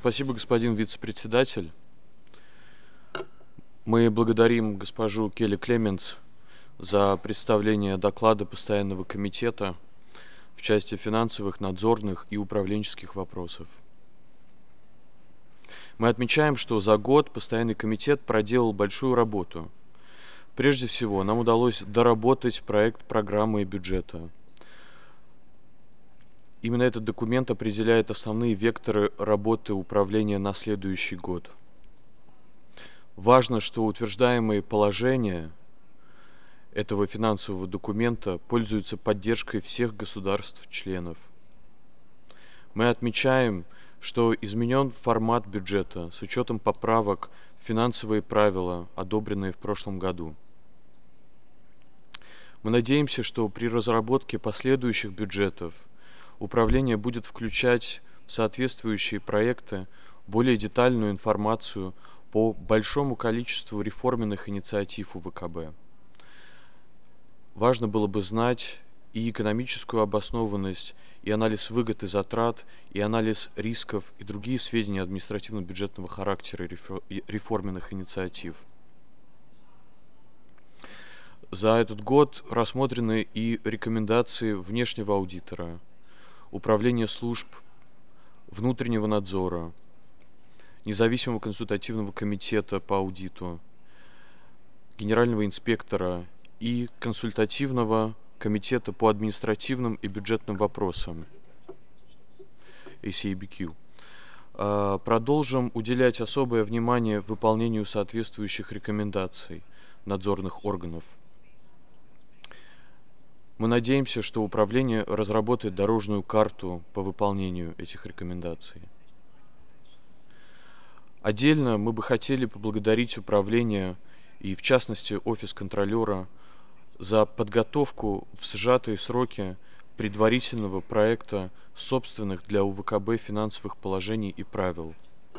Спасибо, господин вице-председатель. Мы благодарим госпожу Келли Клеменс за представление доклада Постоянного комитета в части финансовых, надзорных и управленческих вопросов. Мы отмечаем, что за год Постоянный комитет проделал большую работу. Прежде всего, нам удалось доработать проект программы и бюджета. Именно этот документ определяет основные векторы работы управления на следующий год. Важно, что утверждаемые положения этого финансового документа пользуются поддержкой всех государств-членов. Мы отмечаем, что изменен формат бюджета с учетом поправок в финансовые правила, одобренные в прошлом году. Мы надеемся, что при разработке последующих бюджетов управление будет включать в соответствующие проекты более детальную информацию по большому количеству реформенных инициатив УВКБ. Важно было бы знать и экономическую обоснованность, и анализ выгод и затрат, и анализ рисков, и другие сведения административно-бюджетного характера реформенных инициатив. За этот год рассмотрены и рекомендации внешнего аудитора, Управления служб внутреннего надзора, Независимого консультативного комитета по аудиту, Генерального инспектора и Консультативного комитета по административным и бюджетным вопросам, ACABQ. Продолжим уделять особое внимание выполнению соответствующих рекомендаций надзорных органов. Мы надеемся, что управление разработает дорожную карту по выполнению этих рекомендаций. Отдельно мы бы хотели поблагодарить управление и, в частности, офис контролера за подготовку в сжатые сроки предварительного проекта собственных для УВКБ финансовых положений и правил.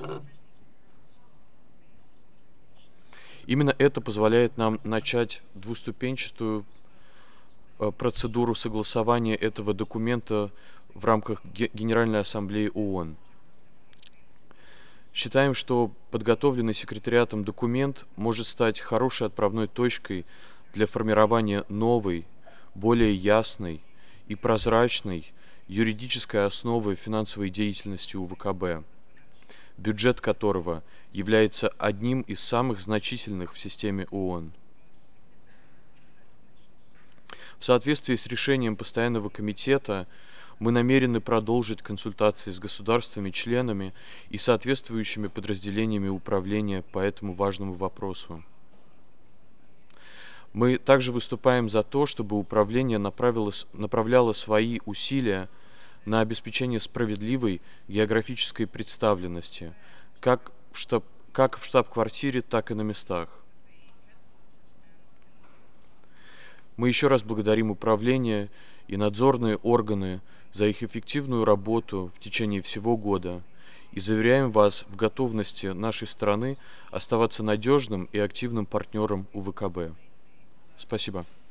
Именно это позволяет нам начать двуступенчатую процедуру согласования этого документа в рамках Генеральной Ассамблеи ООН. Считаем, что подготовленный секретариатом документ может стать хорошей отправной точкой для формирования новой, более ясной и прозрачной юридической основы финансовой деятельности УВКБ, бюджет которого является одним из самых значительных в системе ООН. В соответствии с решением Постоянного комитета мы намерены продолжить консультации с государствами-членами и соответствующими подразделениями управления по этому важному вопросу. Мы также выступаем за то, чтобы управление направляло свои усилия на обеспечение справедливой географической представленности как в штаб-квартире, так и на местах. Мы еще раз благодарим управление и надзорные органы за их эффективную работу в течение всего года и заверяем вас в готовности нашей страны оставаться надежным и активным партнером УВКБ. Спасибо.